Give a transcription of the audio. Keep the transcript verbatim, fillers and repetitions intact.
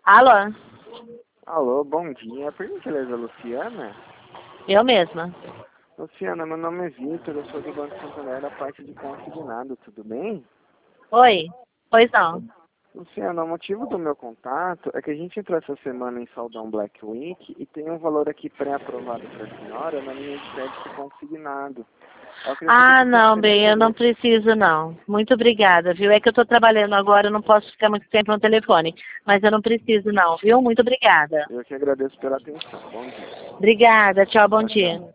Alô? Alô, bom dia. Por gentileza, Luciana? Eu mesma. Luciana, meu nome é Vitor, eu sou do Banco Santander, da parte de consignado, tudo bem? Oi? Pois não. Luciana, o motivo do meu contato é que a gente entrou essa semana em Saldão Black Week e tem um valor aqui pré-aprovado para a senhora na linha de crédito consignado. Eu queria saber Ah, se você não, teria bem, eu não interesse. preciso não. Muito obrigada, viu? É que eu estou trabalhando agora, eu não posso ficar muito tempo no telefone. Mas eu não preciso não, viu? Muito obrigada. Eu que agradeço pela atenção. Bom dia. Obrigada, tchau, bom Tchau, tchau. dia.